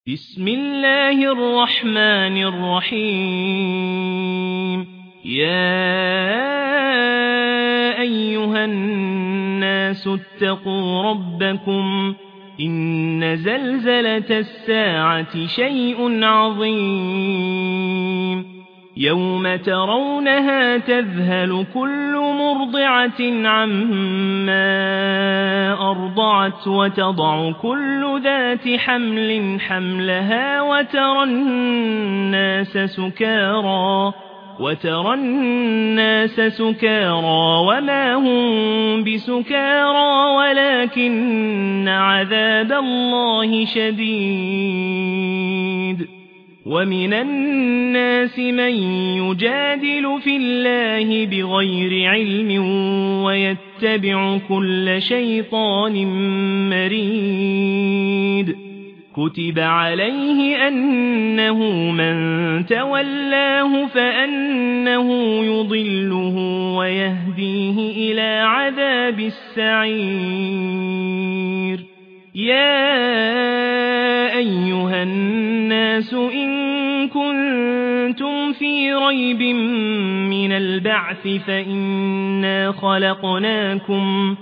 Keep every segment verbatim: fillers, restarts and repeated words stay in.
بسم الله الرحمن الرحيم يا أيها الناس اتقوا ربكم إن زلزلة الساعة شيء عظيم يوم ترونها تذهل كل مرضعة عما أرضعت وتضع كل ذات حمل حملها وترى الناس سكارى وترى الناس سكارى وما هم بسكارى ولكن عذاب الله شديد ومن الناس من يجادل في الله بغير علم ويتبع كل شيطان مريد كتب عليه أنه من تولاه فأنه يضله ويهديه إلى عذاب السعير يا أيها الناس إن كنتم في ريب من البعث فإنا خلقناكم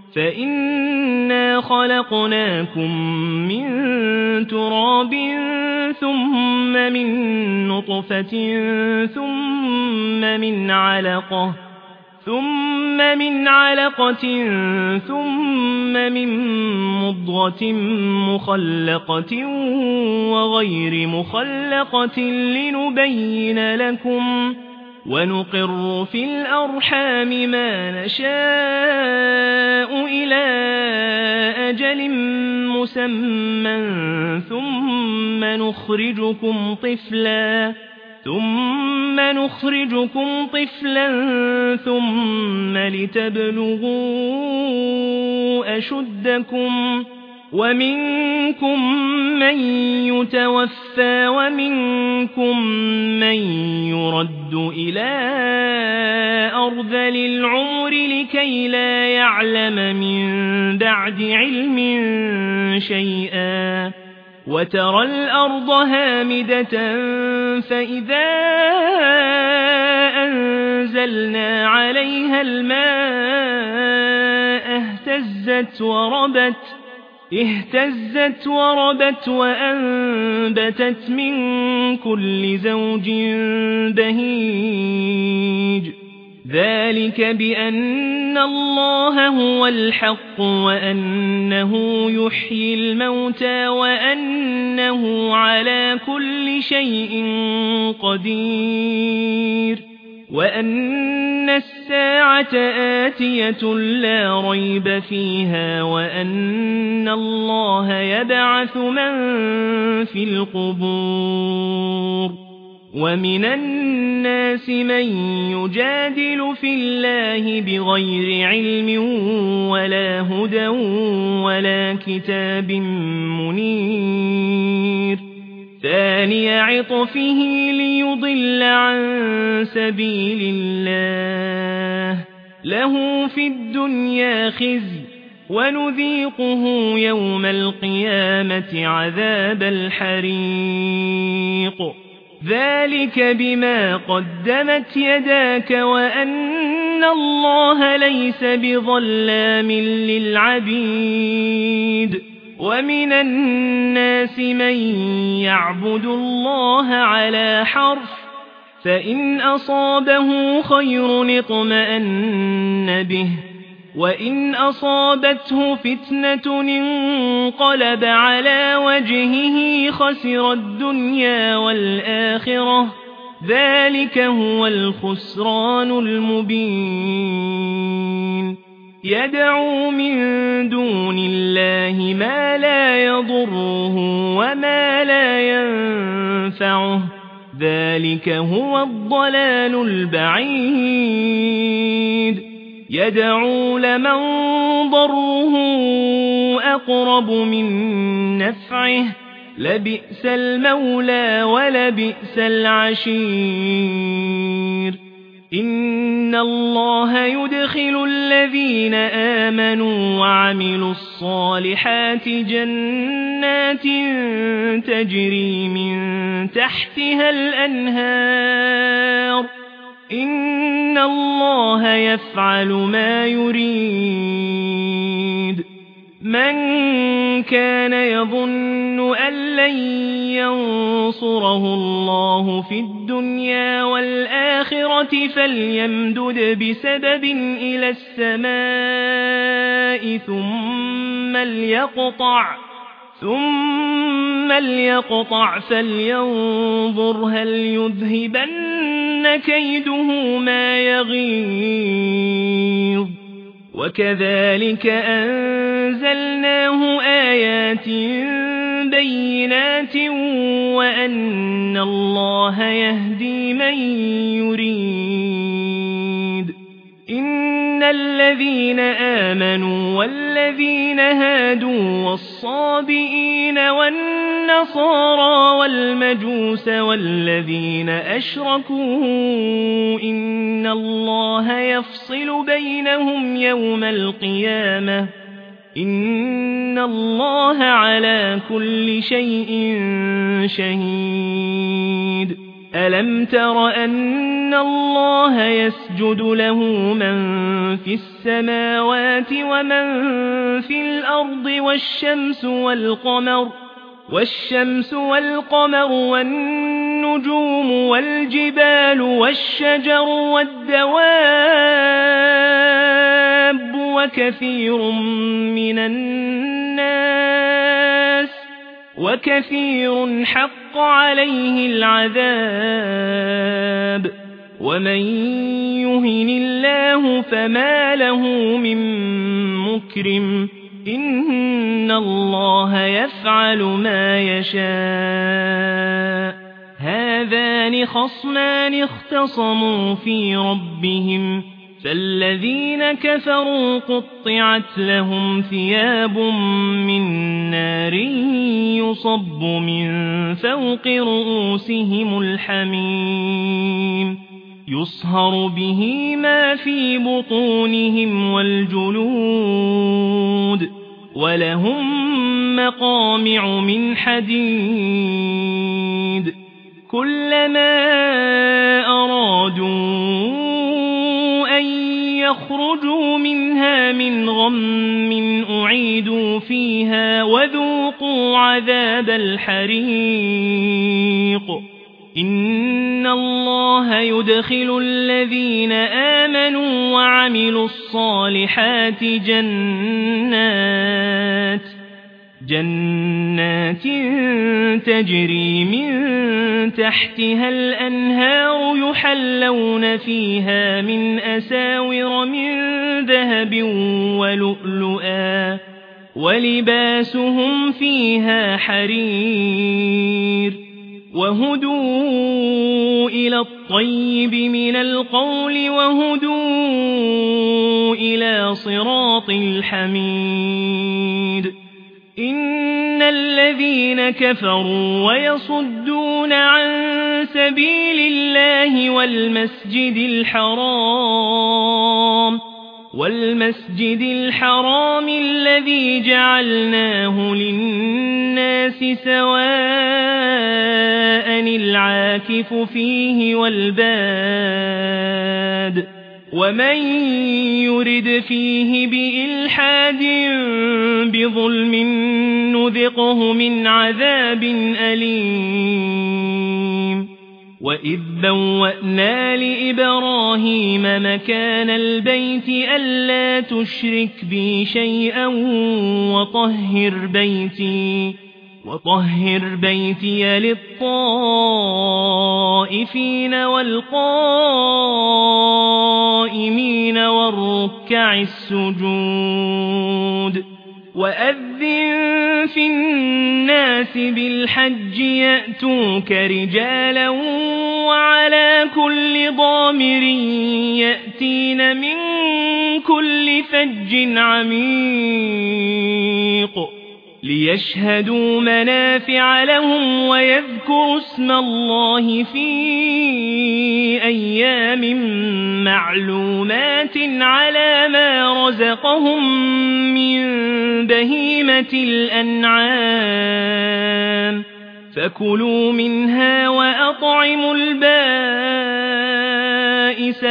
فإنا خلقناكم من تراب ثم من نطفة ثم من علقة ثم من علقة ثم من مضغة مخلقة وغير مخلقة لنبين لكم ونقر في الأرحام ما نشاء إلى أجل مسمى ثم نخرجكم طفلا ثم نخرجكم طفلا ثم لتبلغوا أشدكم ومنكم من يتوفى ومنكم من يرد إلى أرذل العمر لكي لا يعلم من بعد علم شيئا وترى الأرض هامدة فإذا أنزلنا عليها الماء اهتزت وربت اهتزت وربت وأنبتت من كل زوج بهيج ذلك بأن الله هو الحق وأنه يحيي الموتى وأنه على كل شيء قدير وأن الساعة آتية لا ريب فيها وأن الله يبعث من في القبور ومن الناس من يجادل في الله بغير علم ولا هدى ولا كتاب منير ثاني عطفه ليضل عن سبيل الله له في الدنيا خزي ونذيقه يوم القيامة عذاب الحريق ذلك بما قدمت يداك وأن الله ليس بظلام للعبيد ومن الناس من يعبد الله على حرف فإن أصابه خير اطمأن به وإن أصابته فتنة انقلب على وجهه خسر الدنيا والآخرة ذلك هو الخسران المبين يدعو من دون الله ما لا يضره وما لا ينفعه ذلك هو الضلال البعيد يدعو لمن ضره أقرب من نفعه لبئس المولى ولبئس العشير إن الله يدخل الذين آمنوا وعملوا الصالحات جنات تجري من تحتها الأنهار إن الله يفعل ما يريد من كان يظن أن لن ينصره الله في الدنيا والآخرة فليمدد بسبب إلى السماء ثم ليقطع ثم ليقطع فلينظر هل يذهبن كيده ما يغيظ وكذلك أنزلناه آيات بينات وأن الله يهدي من يريد إن الذين آمنوا والذين هادوا والصابئين والنصارى والمجوس والذين أشركوا إن الله يفصل بينهم يوم القيامة إن الله على كل شيء شهيد ألم تر أن الله يسجد له من في السماوات ومن في الأرض والشمس والقمر والشمس والقمر والنجوم والجبال والشجر والدواب وكثير من الناس وكثير حق عليه العذاب ومن يهن الله فما له من مكرم إن الله يفعل ما يشاء هذان خصمان اختصموا في ربهم فالذين كفروا قطعت لهم ثياب من نار يصب من فوق رؤوسهم الحميم يصهر به ما في بطونهم والجلود ولهم مقامع من حديد كلما أرادوا أن يخرجوا منها من غم أعيدوا فيها وذوقوا عذاب الحريق إن الله يدخل الذين آمنوا وعملوا الصالحات جنات جنات تجري من تحتها الأنهار يحلون فيها من أساور من ذهب ولؤلؤا ولباسهم فيها حرير وهدوا إلى الطيب من القول وهدوا إلى صراط الحميد إن الذين كفروا ويصدون عن سبيل الله والمسجد الحرام والمسجد الحرام الذي جعلناه للناس سواء العاكف فيه والباد ومن يرد فيه بإلحاد بظلم نذقه من عذاب أليم وإذ بوأنا لإبراهيم مكان البيت ألا تشرك بي شيئا وطهر بيتي وطهر بيتي للطائفين والقائمين والركع السجود وأذن في الناس بالحج يأتوك رجالا وعلى كل ضامر يأتين من كل فج عميق ليشهدوا منافع لهم ويذكروا اسم الله في أيام معلومات على ما رزقهم من بهيمة الأنعام فكلوا منها وأطعموا البائس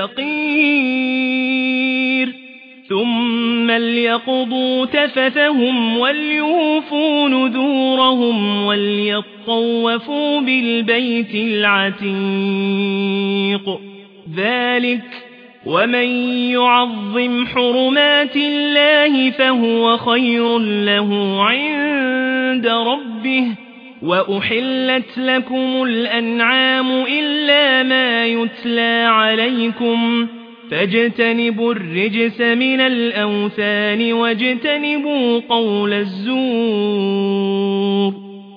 الفقير ثم ليقضوا تفثهم وليوفوا نذورهم وليطوفوا بالبيت العتيق ذلك ومن يعظم حرمات الله فهو خير له عند ربه وأحلت لكم الأنعام إلا ما يتلى عليكم فاجتنبوا الرجس من الأوثان واجتنبوا قول الزور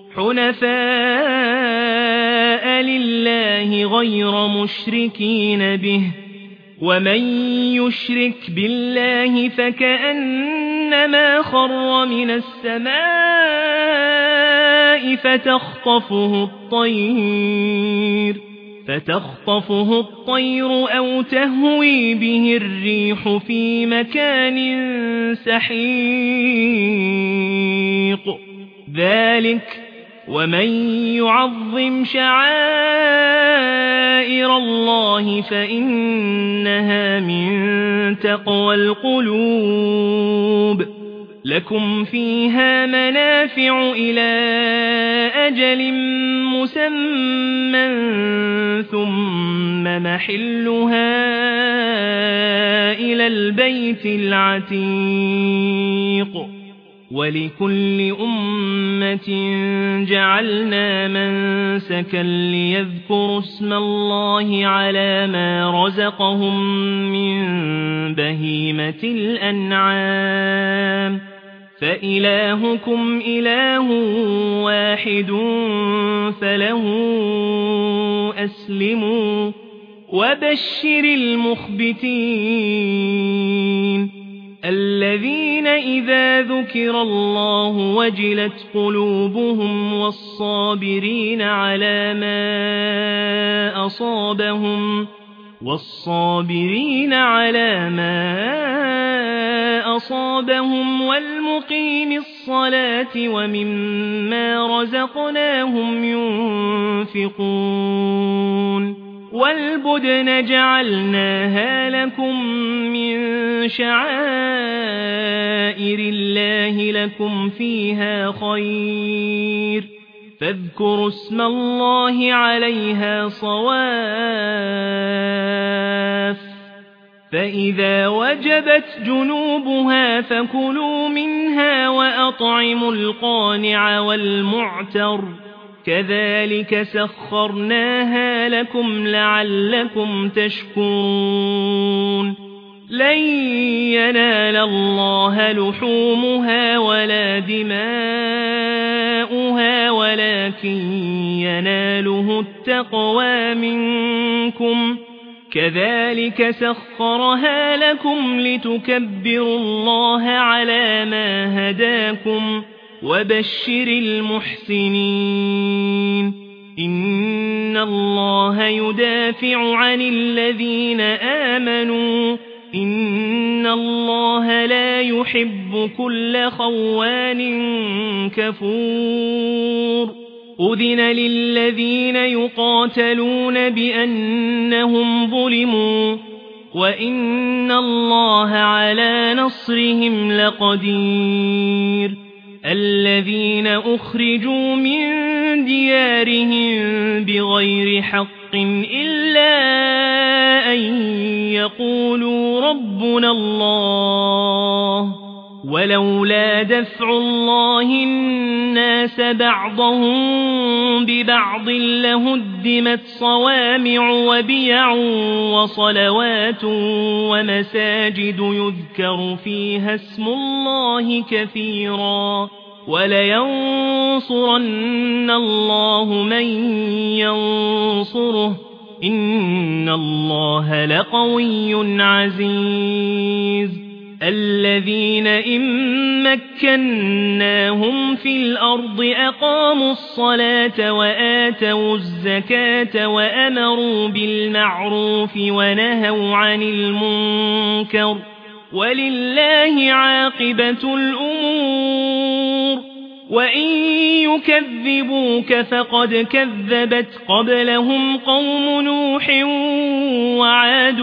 حنفاء لله غير مشركين به ومن يشرك بالله فكأنما خر من السماء فتخطفه الطير فتخطفه الطير أو تهوي به الريح في مكان سحيق ذلك ومن يعظم شعائر الله فإنها من تقوى القلوب لكم فيها منافع إلى أجل مسمى ثم محلها إلى البيت العتيق ولكل أمة جعلنا منسكا ليذكروا اسم الله على ما رزقهم من بهيمة الأنعام فإلهكم إله واحد فله أسلموا وبشر المخبتين الذين إذا ذكر الله وجلت قلوبهم والصابرين على ما أصابهم والصابرين على ما أصابهم والمقيم الصلاة ومما رزقناهم ينفقون والبدن جعلناها لكم من شعائر الله لكم فيها خير فاذكروا اسم الله عليها صواف فإذا وجبت جنوبها فكلوا منها وأطعموا القانع والمعتر كذلك سخرناها لكم لعلكم تشكرون لن ينال الله لحومها ولا دماؤها ولكن يناله التقوى منكم كذلك سخرها لكم لتكبروا الله على ما هداكم وبشر المحسنين إن الله يدافع عن الذين آمنوا إن الله لا يحب كل خوان كفور أذن للذين يقاتلون بأنهم ظلموا وإن الله على نصرهم لقدير الذين أخرجوا من ديارهم بغير حق إلا أن يقولوا ربنا الله ولولا دفع الله الناس بعضهم ببعض لهدمت صوامع وبيع وصلوات ومساجد يذكر فيها اسم الله كثيرا ولينصرن الله من ينصره إن الله لقوي عزيز الذين إن مكناهم مكناهم في الأرض أقاموا الصلاة وآتوا الزكاة وأمروا بالمعروف ونهوا عن المنكر ولله عاقبة الأمور وإن يكذبوك فقد كذبت قبلهم قوم نوح وعاد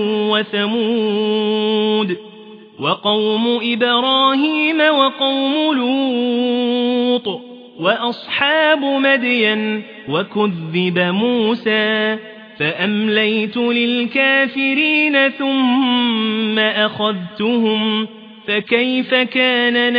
وثمود وقوم إبراهيم وقوم لوط وأصحاب مدين وكذب موسى فأمليت للكافرين ثم أخذتهم فكيف كان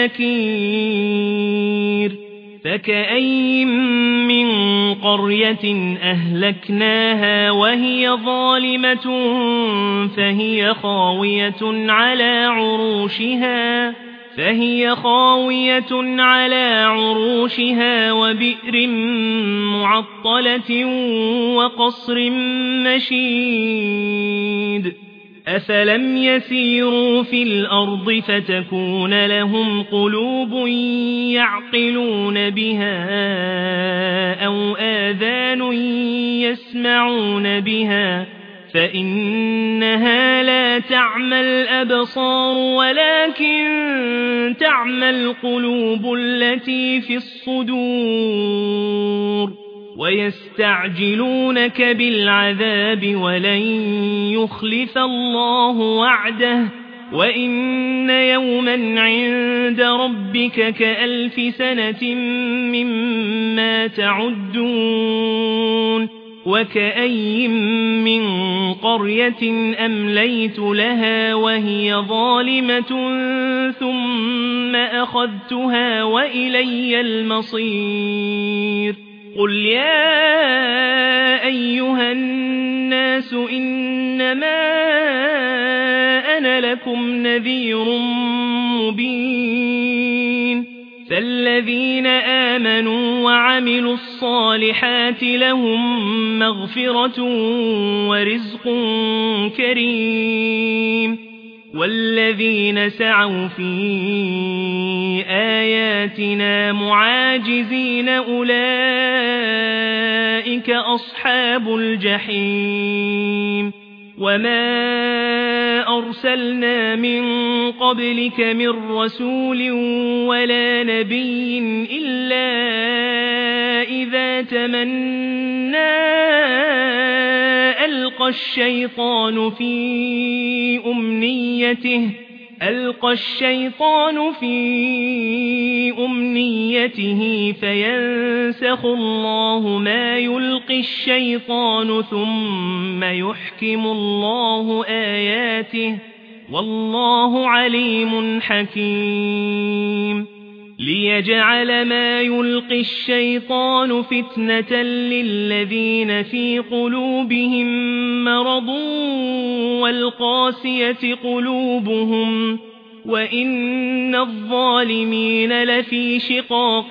نكير فكأي من قرية أهلكناها وهي ظالمة فهي خاوية على عروشها فهي خاوية على عروشها وبئر معطلة وقصر مشيد أفلم يسيروا في الأرض فتكون لهم قلوب يعقلون بها أو آذان يسمعون بها فإنها لا تعمى الأبصار ولكن تعمى القلوب التي في الصدور ويستعجلونك بالعذاب ولن يخلف الله وعده وإن يوما عند ربك كألف سنة مما تعدون وكأي من قرية أمليت لها وهي ظالمة ثم أخذتها وإلي المصير قل يا أيها الناس إنما أنا لكم نذير مبين فالذين آمنوا وعملوا الصالحات لهم مغفرة ورزق كريم والذين سعوا في آياتنا معاجزين أولئك أصحاب الجحيم وما أرسلنا من قبلك من رسول ولا نبي إلا إذا تمنى ألقى الشيطان في أمنيته ألقى الشيطان في أمنيته فينسخ الله ما يلقي الشيطان ثم يحكم الله آياته والله عليم حكيم ليجعل ما يلقي الشيطان فتنة للذين في قلوبهم مرض والقاسية قلوبهم وإن الظالمين لفي شقاق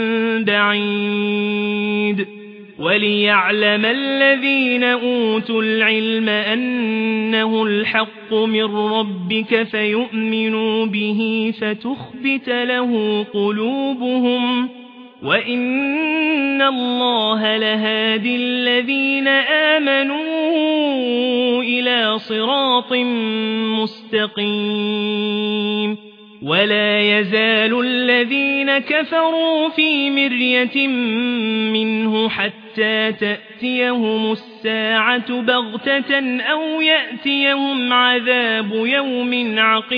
بعيد وليعلم الذين أوتوا العلم أنه الحق من ربك فيؤمنوا به فتخبت له قلوبهم وإن الله لهادي الذين آمنوا إلى صراط مستقيم ولا يزال الذين كفروا في مرية منه حتى تأتيهم الساعة بغتة أو يأتيهم عذاب يوم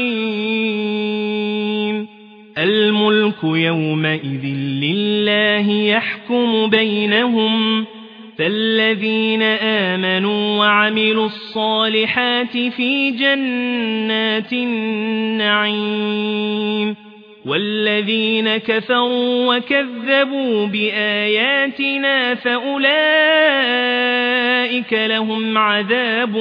عقيم الملك يومئذ لله يحكم بينهم فالذين آمنوا وعملوا الصالحات في جنات النعيم والذين كفروا وكذبوا بآياتنا فأولئك لهم عذاب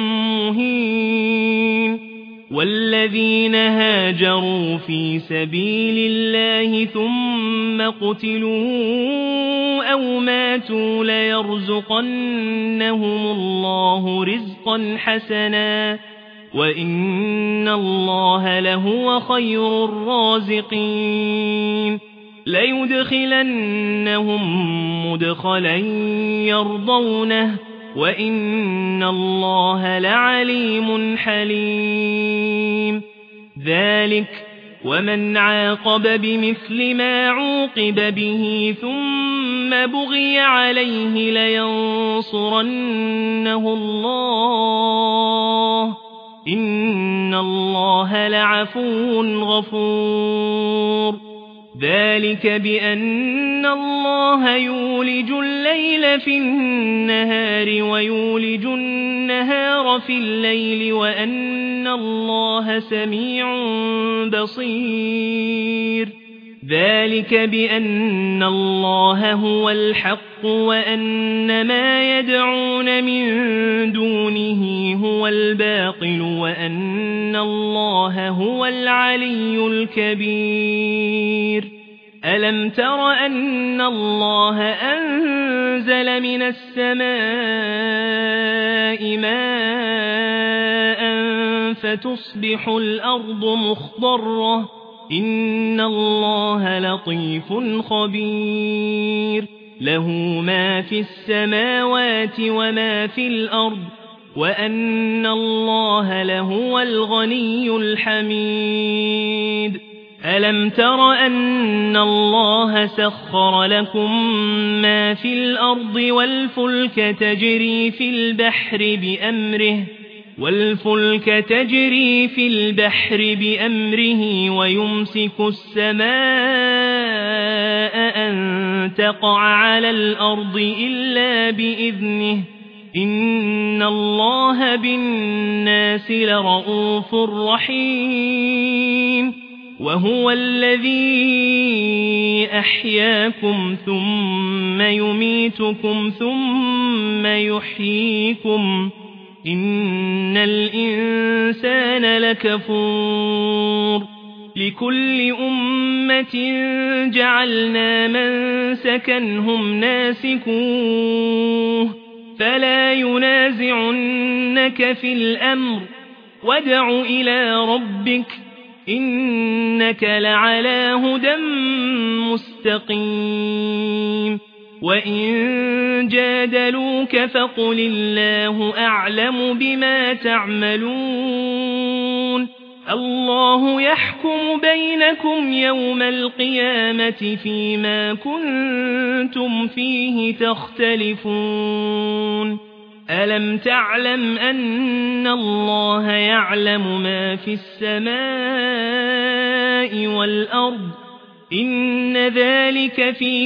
مهين والذين هاجروا في سبيل الله ثم قتلوا أو ماتوا ليرزقنهم الله رزقا حسنا وإن الله لهو خير الرازقين ليدخلنهم مدخلا يرضونه وإن الله لعليم حليم ذلك ومن عاقب بمثل ما عوقب به ثم بغي عليه لينصرنه الله إن الله لعفو غفور ذلك بأن الله يولج الليل في النهار ويولج النهار في الليل وأن الله سميع بصير ذلك بأن الله هو الحق وأن ما يدعون من دونه هو الباطل وأن الله هو العلي الكبير ألم تر أن الله أنزل من السماء ماء فتصبح الأرض مخضرة إن الله لطيف خبير له ما في السماوات وما في الأرض وأن الله لهو الغني الحميد ألم تر أن الله سخر لكم ما في الأرض والفلك تجري في البحر بأمره والفلك تجري في البحر بأمره ويمسك السماء أن تقع على الأرض إلا بإذنه إن الله بالناس لرؤوف رحيم وهو الذي أحياكم ثم يميتكم ثم يحييكم إن الإنسان لكفور لكل أمة جعلنا منسكا هم ناسكوه فلا ينازعنك في الأمر وادع إلى ربك إنك لعلى هدى مستقيم وإن جادلوك فقل الله أعلم بما تعملون الله يحكم بينكم يوم القيامة فيما كنتم فيه تختلفون ألم تعلم أن الله يعلم ما في السماء والأرض إن ذلك في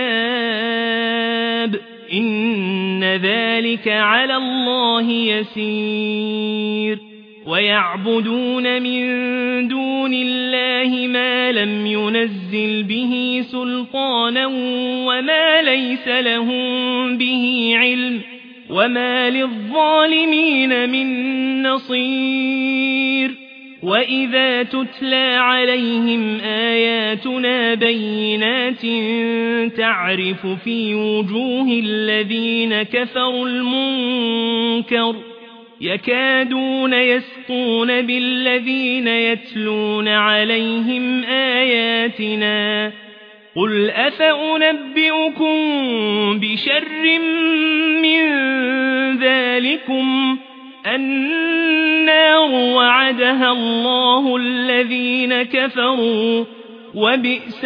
كتاب إن ذلك على الله يسير ويعبدون من دون الله ما لم ينزل به سلطانا وما ليس لهم به علم وما للظالمين من نصير وإذا تتلى عليهم آياتنا بينات تعرف في وجوه الذين كفروا المنكر يكادون يسطون بالذين يتلون عليهم آياتنا قل أفأنبئكم بشر من ذلكم النار وعدها الله الذين كفروا وبئس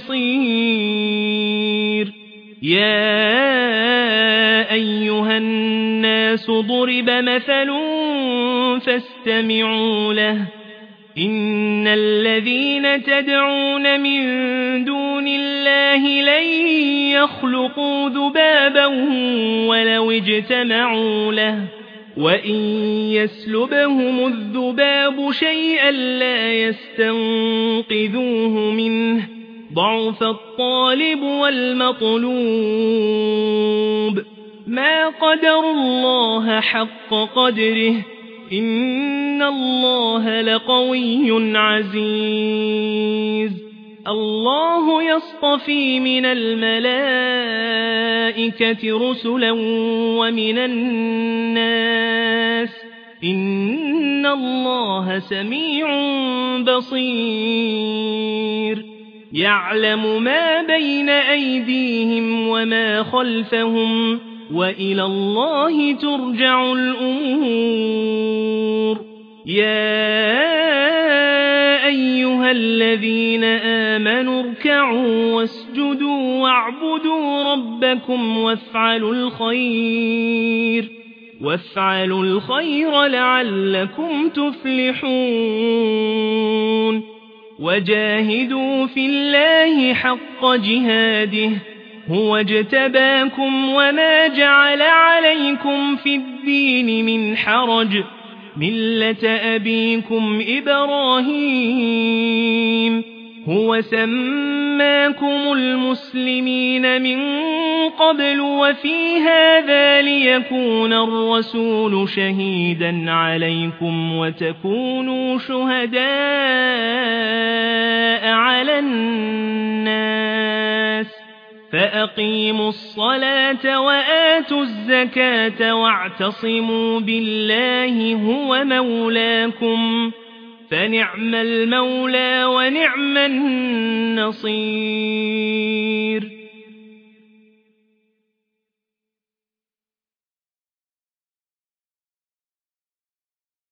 المصير يا أيها الناس ضرب مثل فاستمعوا له إن الذين تدعون من دون الله لن يخلقوا ذبابا ولو اجتمعوا له وإن يسلبهم الذباب شيئا لا يستنقذوه منه ضعف الطالب والمطلوب ما قدر الله حق قدره إن الله لقوي عزيز الله يصطفي من الملائكة رسلا ومن الناس إن الله سميع بصير يعلم ما بين أيديهم وما خلفهم وإلى الله ترجع الأمور يا أيها الذين آمنوا اركعوا واسجدوا واعبدوا ربكم وافعلوا الخير وافعلوا الخير لعلكم تفلحون وجاهدوا في الله حق جهاده هو اجتباكم وما جعل عليكم في الدين من حرج ملة أبيكم إبراهيم هو سماكم المسلمين من قبل وفي هذا ليكون الرسول شهيدا عليكم وتكونوا شهداء على الناس فأقيموا الصلاة وآتوا الزكاة واعتصموا بالله هو مولاكم فنعم المولى ونعم النصير